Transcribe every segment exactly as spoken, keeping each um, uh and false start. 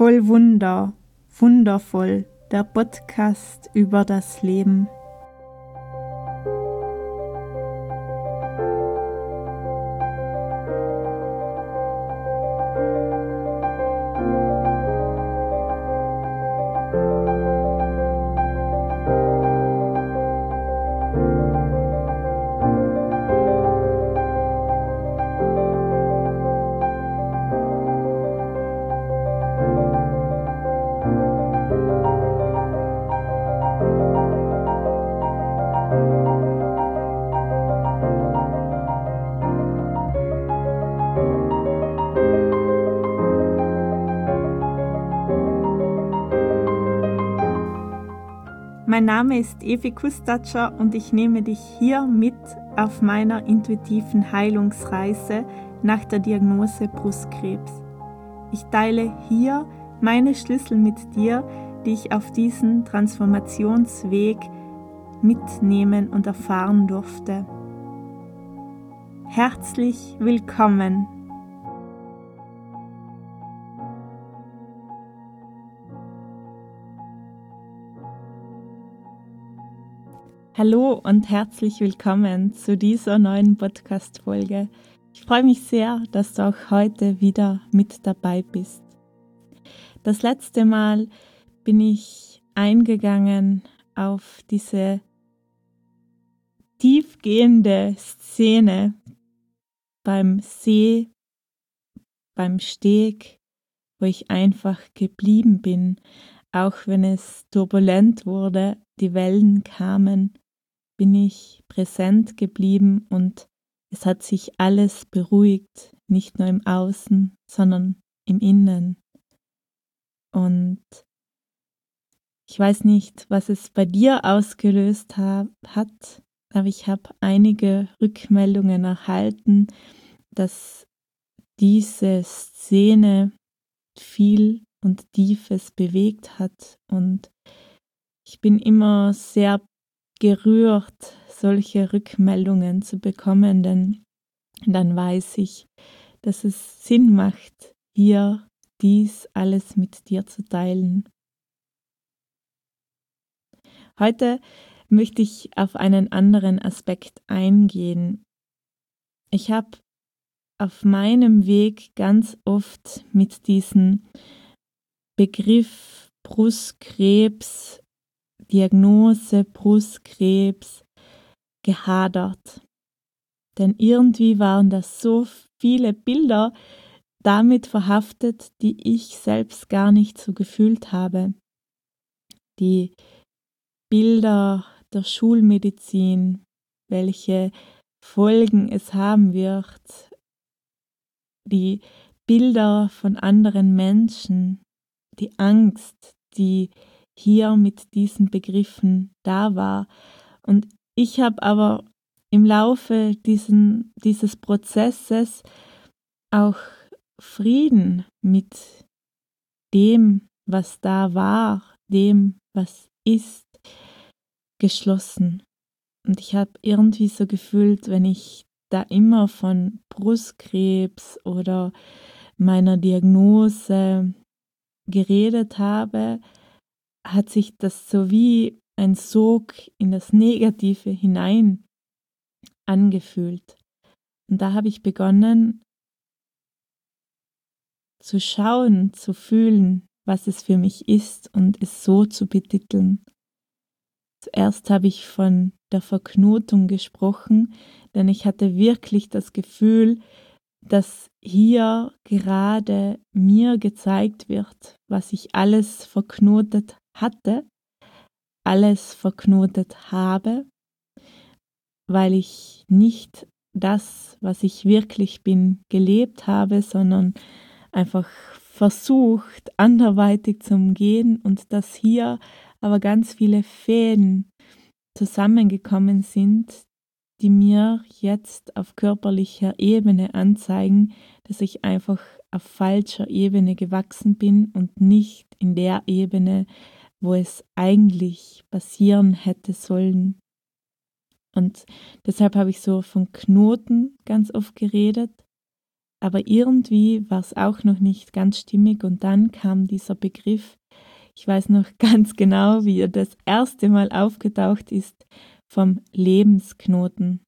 Voll Wunder, wundervoll, der Podcast über das Leben. Mein Name ist Evi Kustatscher und ich nehme dich hier mit auf meiner intuitiven Heilungsreise nach der Diagnose Brustkrebs. Ich teile hier meine Schlüssel mit dir, die ich auf diesen Transformationsweg mitnehmen und erfahren durfte. Herzlich willkommen! Hallo und herzlich willkommen zu dieser neuen Podcast-Folge. Ich freue mich sehr, dass du auch heute wieder mit dabei bist. Das letzte Mal bin ich eingegangen auf diese tiefgehende Szene beim See, beim Steg, wo ich einfach geblieben bin, auch wenn es turbulent wurde, die Wellen kamen, bin ich präsent geblieben und es hat sich alles beruhigt, nicht nur im Außen, sondern im Innen. Und ich weiß nicht, was es bei dir ausgelöst ha- hat, aber ich habe einige Rückmeldungen erhalten, dass diese Szene viel und Tiefes bewegt hat und ich bin immer sehr gerührt, solche Rückmeldungen zu bekommen, denn dann weiß ich, dass es Sinn macht, hier dies alles mit dir zu teilen. Heute möchte ich auf einen anderen Aspekt eingehen. Ich habe auf meinem Weg ganz oft mit diesem Begriff Brustkrebs, Diagnose Brustkrebs gehadert. Denn irgendwie waren das so viele Bilder damit verhaftet, die ich selbst gar nicht so gefühlt habe. Die Bilder der Schulmedizin, welche Folgen es haben wird, die Bilder von anderen Menschen, die Angst, die hier mit diesen Begriffen da war. Und ich habe aber im Laufe diesen, dieses Prozesses auch Frieden mit dem, was da war, dem, was ist, geschlossen. Und ich habe irgendwie so gefühlt, wenn ich da immer von Brustkrebs oder meiner Diagnose geredet habe, hat sich das so wie ein Sog in das Negative hinein angefühlt. Und da habe ich begonnen zu schauen, zu fühlen, was es für mich ist und es so zu betiteln. Zuerst habe ich von der Verknotung gesprochen, denn ich hatte wirklich das Gefühl, dass hier gerade mir gezeigt wird, was ich alles verknotet hatte, alles verknotet habe, weil ich nicht das, was ich wirklich bin, gelebt habe, sondern einfach versucht, anderweitig zu umgehen und dass hier aber ganz viele Fäden zusammengekommen sind, die mir jetzt auf körperlicher Ebene anzeigen, dass ich einfach auf falscher Ebene gewachsen bin und nicht in der Ebene, wo es eigentlich passieren hätte sollen. Und deshalb habe ich so von Knoten ganz oft geredet, aber irgendwie war es auch noch nicht ganz stimmig und dann kam dieser Begriff, ich weiß noch ganz genau, wie er das erste Mal aufgetaucht ist, vom Lebensknoten.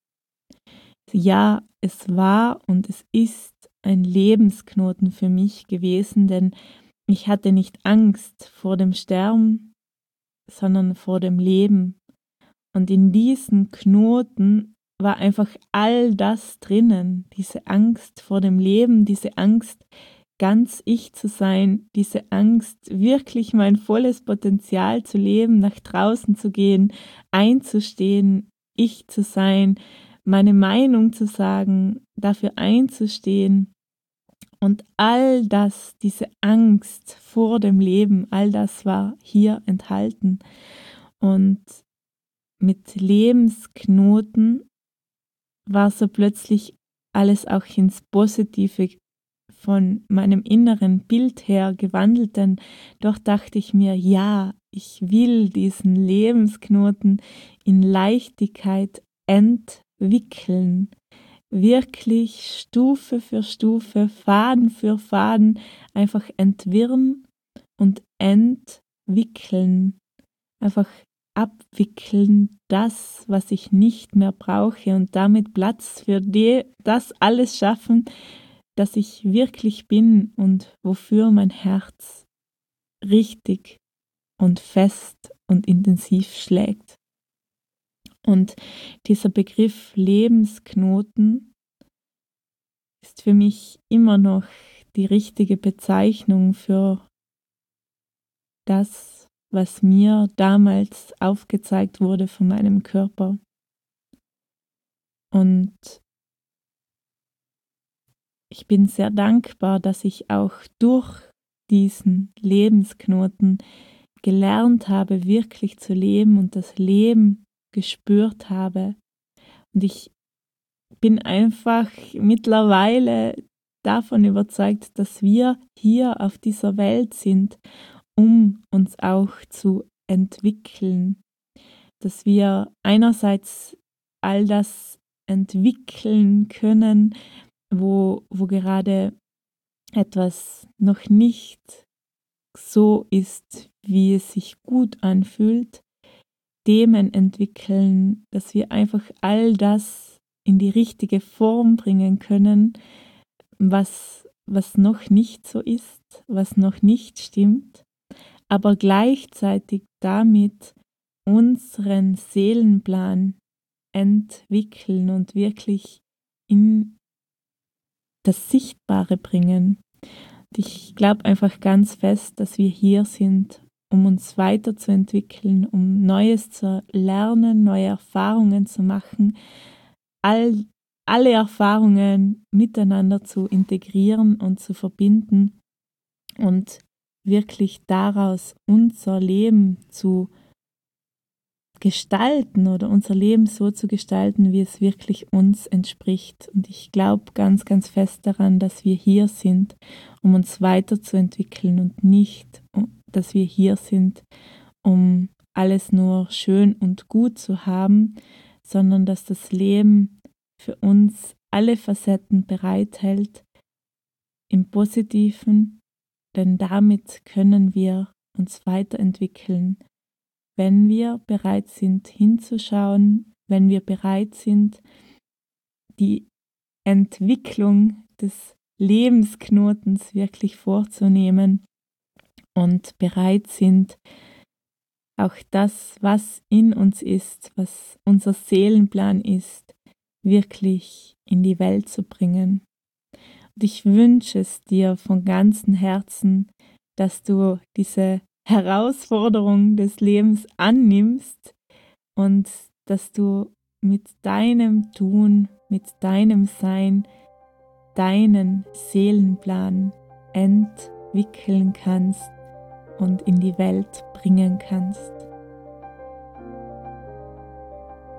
Ja, es war und es ist ein Lebensknoten für mich gewesen, denn ich hatte nicht Angst vor dem Sterben, sondern vor dem Leben. Und in diesen Knoten war einfach all das drinnen, diese Angst vor dem Leben, diese Angst, ganz ich zu sein, diese Angst, wirklich mein volles Potenzial zu leben, nach draußen zu gehen, einzustehen, ich zu sein, meine Meinung zu sagen, dafür einzustehen. Und all das, diese Angst vor dem Leben, all das war hier enthalten. Und mit Lebensknoten war so plötzlich alles auch ins Positive von meinem inneren Bild her gewandelt, denn doch dachte ich mir, ja, ich will diesen Lebensknoten in Leichtigkeit entwickeln, wirklich Stufe für Stufe, Faden für Faden einfach entwirren und entwickeln, einfach abwickeln, das, was ich nicht mehr brauche und damit Platz für die, das alles schaffen, dass ich wirklich bin und wofür mein Herz richtig und fest und intensiv schlägt. Und dieser Begriff Lebensknoten ist für mich immer noch die richtige Bezeichnung für das, was mir damals aufgezeigt wurde von meinem Körper. Und ich bin sehr dankbar, dass ich auch durch diesen Lebensknoten gelernt habe, wirklich zu leben und das Leben gespürt habe. Und ich bin einfach mittlerweile davon überzeugt, dass wir hier auf dieser Welt sind, um uns auch zu entwickeln. Dass wir einerseits all das entwickeln können, wo, wo gerade etwas noch nicht so ist, wie es sich gut anfühlt, Themen entwickeln, dass wir einfach all das in die richtige Form bringen können, was, was noch nicht so ist, was noch nicht stimmt, aber gleichzeitig damit unseren Seelenplan entwickeln und wirklich in das Sichtbare bringen. Und ich glaube einfach ganz fest, dass wir hier sind, um uns weiterzuentwickeln, um Neues zu lernen, neue Erfahrungen zu machen, all, alle Erfahrungen miteinander zu integrieren und zu verbinden und wirklich daraus unser Leben zu gestalten oder unser Leben so zu gestalten, wie es wirklich uns entspricht. Und ich glaube ganz, ganz fest daran, dass wir hier sind, um uns weiterzuentwickeln und nicht, dass wir hier sind, um alles nur schön und gut zu haben, sondern dass das Leben für uns alle Facetten bereithält, im Positiven, denn damit können wir uns weiterentwickeln, wenn wir bereit sind hinzuschauen, wenn wir bereit sind, die Entwicklung des Lebensknotens wirklich vorzunehmen und bereit sind, auch das, was in uns ist, was unser Seelenplan ist, wirklich in die Welt zu bringen. Und ich wünsche es dir von ganzem Herzen, dass du diese Herausforderung des Lebens annimmst und dass du mit deinem Tun, mit deinem Sein, deinen Seelenplan entwickeln kannst und in die Welt bringen kannst.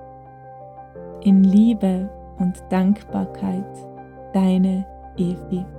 In Liebe und Dankbarkeit, deine Evi.